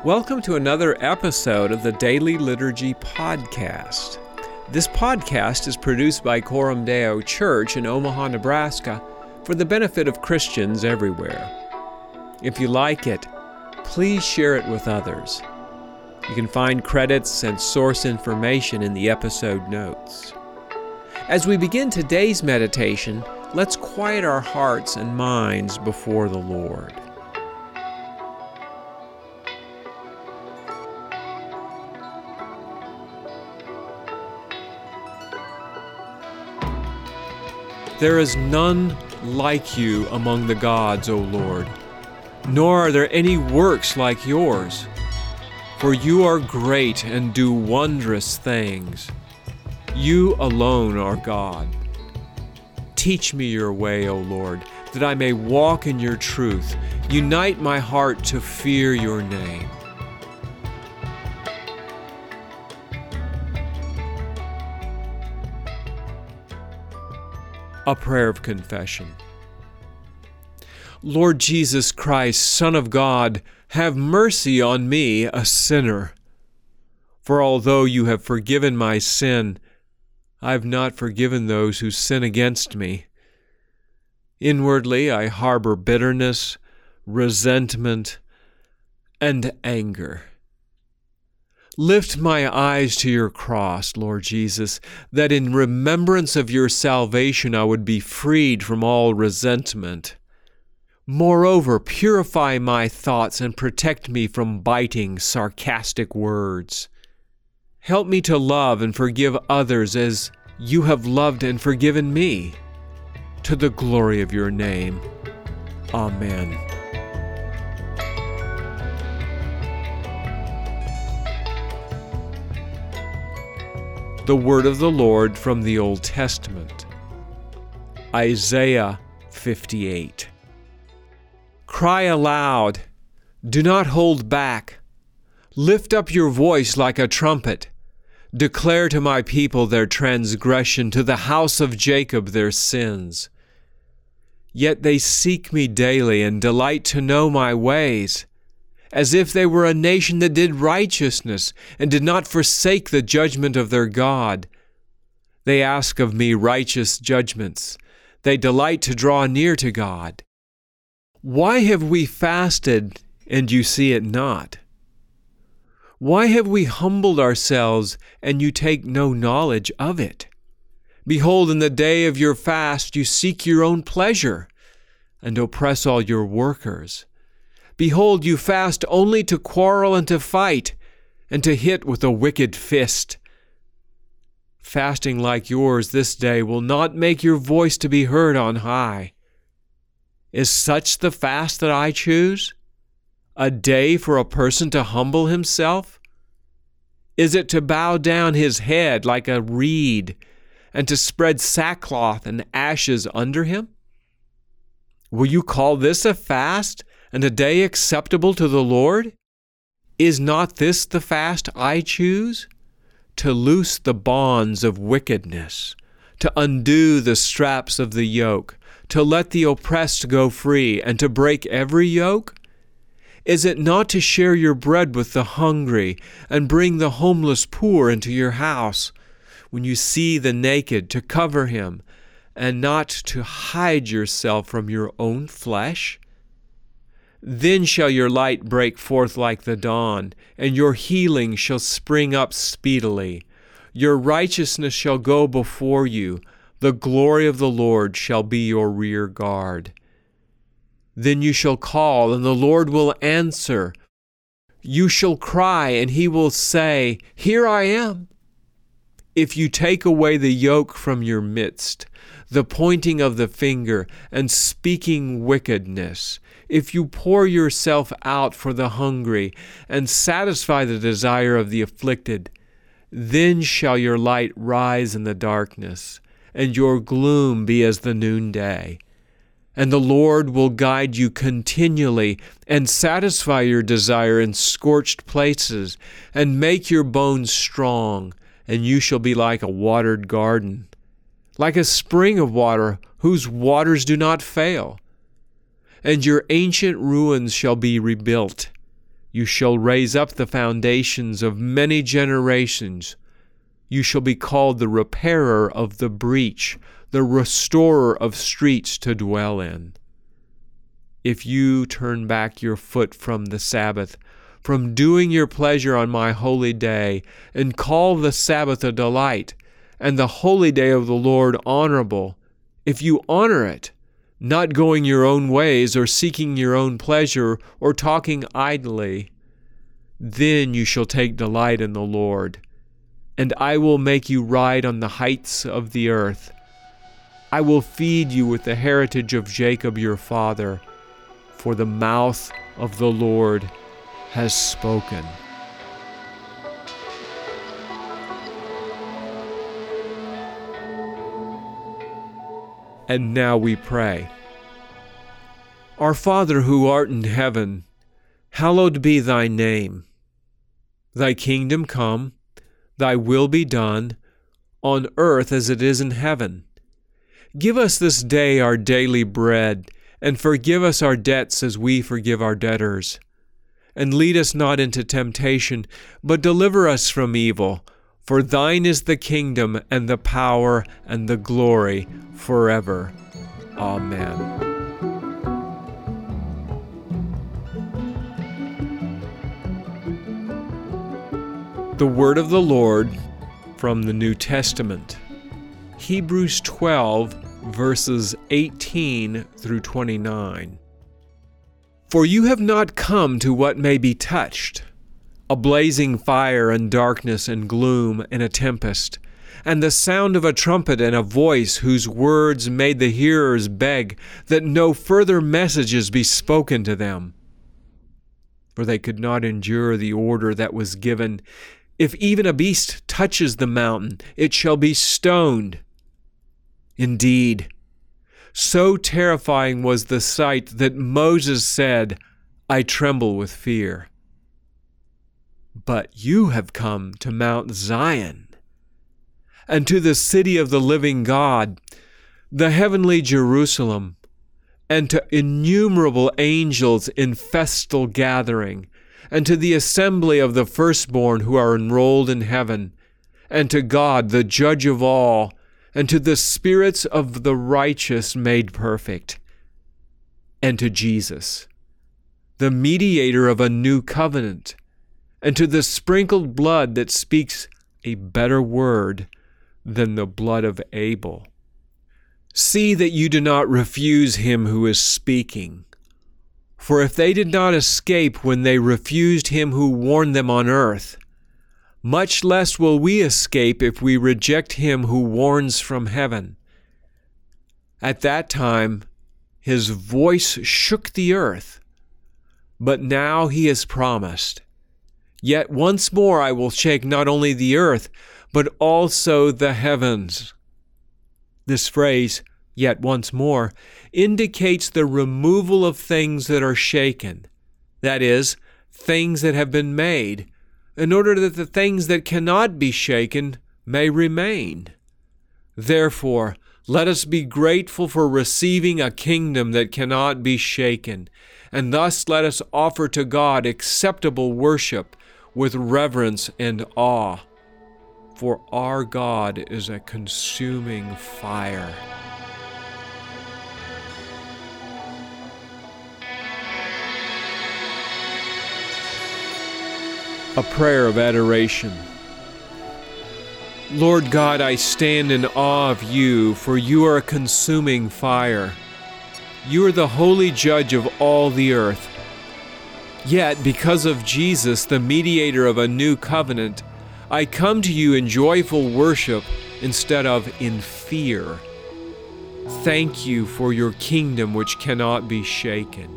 Welcome to another episode of the Daily Liturgy Podcast. This podcast is produced by Coram Deo Church in Omaha, Nebraska, for the benefit of Christians everywhere. If you like it, please share it with others. You can find credits and source information in the episode notes. As we begin today's meditation, let's quiet our hearts and minds before the Lord. There is none like you among the gods, O Lord, nor are there any works like yours. For you are great and do wondrous things. You alone are God. Teach me your way, O Lord, that I may walk in your truth. Unite my heart to fear your name. A prayer of confession. Lord Jesus Christ, Son of God, have mercy on me, a sinner. For although you have forgiven my sin, I have not forgiven those who sin against me. Inwardly I harbor bitterness, resentment, and anger. Lift my eyes to your cross, Lord Jesus, that in remembrance of your salvation I would be freed from all resentment. Moreover, purify my thoughts and protect me from biting, sarcastic words. Help me to love and forgive others as you have loved and forgiven me. To the glory of your name. Amen. The word of the Lord from the Old Testament. Isaiah 58. Cry aloud, do not hold back. Lift up your voice like a trumpet. Declare to my people their transgression, to the house of Jacob their sins. Yet they seek me daily and delight to know my ways, as if they were a nation that did righteousness and did not forsake the judgment of their God. They ask of me righteous judgments. They delight to draw near to God. Why have we fasted and you see it not? Why have we humbled ourselves and you take no knowledge of it? Behold, in the day of your fast you seek your own pleasure and oppress all your workers. Behold, you fast only to quarrel and to fight, and to hit with a wicked fist. Fasting like yours this day will not make your voice to be heard on high. Is such the fast that I choose? A day for a person to humble himself? Is it to bow down his head like a reed, and to spread sackcloth and ashes under him? Will you call this a fast, and a day acceptable to the Lord? Is not this the fast I choose? To loose the bonds of wickedness, to undo the straps of the yoke, to let the oppressed go free, and to break every yoke? Is it not to share your bread with the hungry, and bring the homeless poor into your house? When you see the naked, to cover him, and not to hide yourself from your own flesh? Then shall your light break forth like the dawn, and your healing shall spring up speedily. Your righteousness shall go before you. The glory of the Lord shall be your rear guard. Then you shall call, and the Lord will answer. You shall cry, and he will say, Here I am. If you take away the yoke from your midst, the pointing of the finger, and speaking wickedness, if you pour yourself out for the hungry, and satisfy the desire of the afflicted, then shall your light rise in the darkness, and your gloom be as the noonday. And the Lord will guide you continually, and satisfy your desire in scorched places, and make your bones strong, and you shall be like a watered garden, like a spring of water whose waters do not fail. And your ancient ruins shall be rebuilt. You shall raise up the foundations of many generations. You shall be called the repairer of the breach, the restorer of streets to dwell in. If you turn back your foot from the Sabbath, from doing your pleasure on my holy day, and call the Sabbath a delight, and the holy day of the Lord honorable, if you honor it, not going your own ways or seeking your own pleasure or talking idly, then you shall take delight in the Lord, and I will make you ride on the heights of the earth. I will feed you with the heritage of Jacob your father, for the mouth of the Lord has spoken. And now we pray. Our Father who art in heaven, hallowed be thy name. Thy kingdom come, thy will be done, on earth as it is in heaven. Give us this day our daily bread, and forgive us our debts as we forgive our debtors. And lead us not into temptation, but deliver us from evil. For thine is the kingdom, and the power, and the glory, forever. Amen. The word of the Lord from the New Testament. Hebrews 12, verses 18 through 29. For you have not come to what may be touched, a blazing fire and darkness and gloom and a tempest, and the sound of a trumpet and a voice whose words made the hearers beg that no further messages be spoken to them. For they could not endure the order that was given, if even a beast touches the mountain, it shall be stoned. Indeed, so terrifying was the sight that Moses said, I tremble with fear. But you have come to Mount Zion, and to the city of the living God, the heavenly Jerusalem, and to innumerable angels in festal gathering, and to the assembly of the firstborn who are enrolled in heaven, and to God, the judge of all, and to the spirits of the righteous made perfect, and to Jesus, the mediator of a new covenant, and to the sprinkled blood that speaks a better word than the blood of Abel. See that you do not refuse him who is speaking. For if they did not escape when they refused him who warned them on earth, much less will we escape if we reject him who warns from heaven. At that time, his voice shook the earth, but now he has promised, yet once more I will shake not only the earth, but also the heavens. This phrase, yet once more, indicates the removal of things that are shaken, that is, things that have been made, in order that the things that cannot be shaken may remain. Therefore, let us be grateful for receiving a kingdom that cannot be shaken, and thus let us offer to God acceptable worship with reverence and awe. For our God is a consuming fire. A prayer of adoration. Lord God, I stand in awe of you, for you are a consuming fire. You are the holy judge of all the earth. Yet, because of Jesus, the mediator of a new covenant, I come to you in joyful worship instead of in fear. Thank you for your kingdom which cannot be shaken.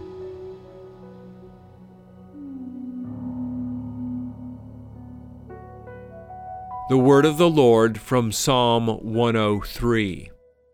The word of the Lord from Psalm 103.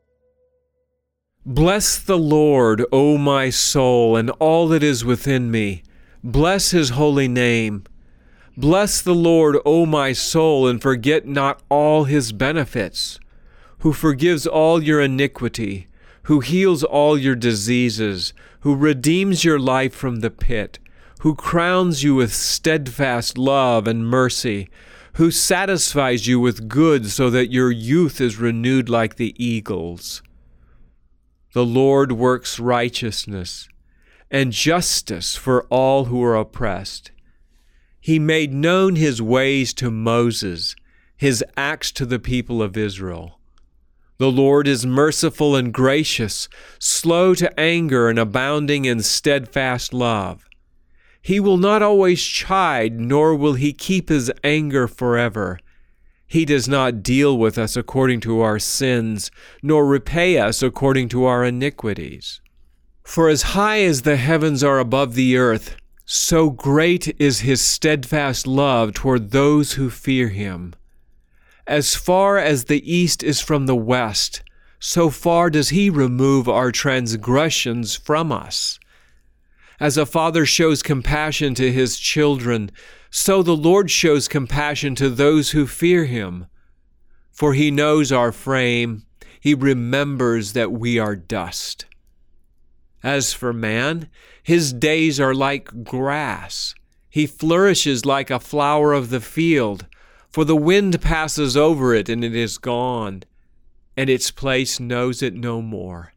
Bless the Lord, O my soul, and all that is within me. Bless his holy name. Bless the Lord, O my soul, and forget not all his benefits, who forgives all your iniquity, who heals all your diseases, who redeems your life from the pit, who crowns you with steadfast love and mercy, who satisfies you with good so that your youth is renewed like the eagles. The Lord works righteousness and justice for all who are oppressed. He made known his ways to Moses, his acts to the people of Israel. The Lord is merciful and gracious, slow to anger and abounding in steadfast love. He will not always chide, nor will he keep his anger forever. He does not deal with us according to our sins, nor repay us according to our iniquities. For as high as the heavens are above the earth, so great is his steadfast love toward those who fear him. As far as the east is from the west, so far does he remove our transgressions from us. As a father shows compassion to his children, so the Lord shows compassion to those who fear him. For he knows our frame, he remembers that we are dust. As for man, his days are like grass. He flourishes like a flower of the field, for the wind passes over it and it is gone, and its place knows it no more.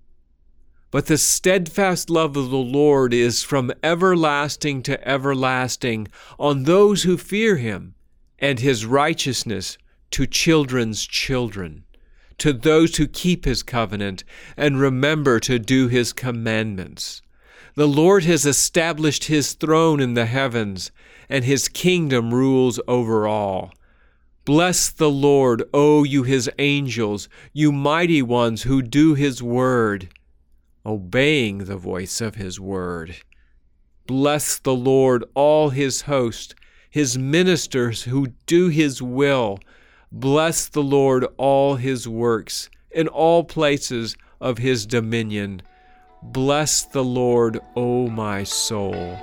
But the steadfast love of the Lord is from everlasting to everlasting on those who fear him, and his righteousness to children's children, to those who keep his covenant and remember to do his commandments. The Lord has established his throne in the heavens, and his kingdom rules over all. Bless the Lord, O you his angels, you mighty ones who do his word, obeying the voice of his word. Bless the Lord, all his host, his ministers who do his will. Bless the Lord, all his works, in all places of his dominion. Bless the Lord, O my soul.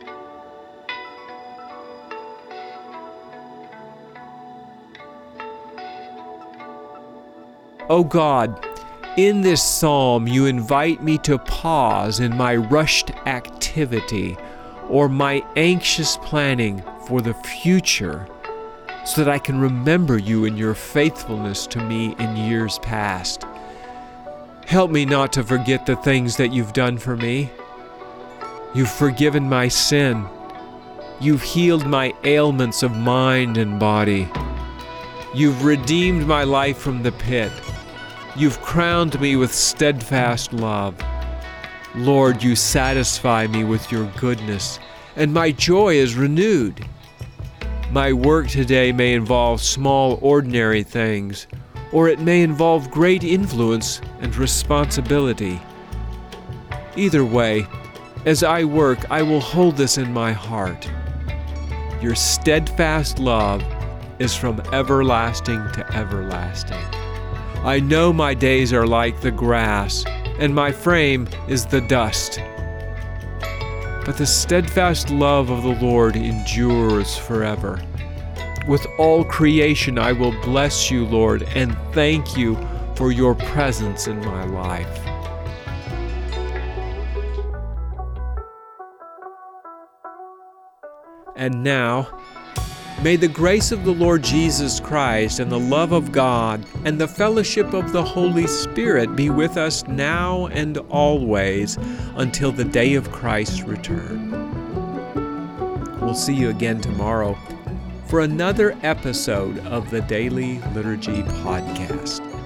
O God, in this psalm, you invite me to pause in my rushed activity or my anxious planning for the future so that I can remember you and your faithfulness to me in years past. Help me not to forget the things that you've done for me. You've forgiven my sin. You've healed my ailments of mind and body. You've redeemed my life from the pit. You've crowned me with steadfast love. Lord, you satisfy me with your goodness, and my joy is renewed. My work today may involve small, ordinary things, or it may involve great influence and responsibility. Either way, as I work, I will hold this in my heart. Your steadfast love is from everlasting to everlasting. I know my days are like the grass, and my frame is the dust. But the steadfast love of the Lord endures forever. With all creation I will bless you, Lord, and thank you for your presence in my life. And now, may the grace of the Lord Jesus Christ and the love of God and the fellowship of the Holy Spirit be with us now and always until the day of Christ's return. We'll see you again tomorrow for another episode of the Daily Liturgy Podcast.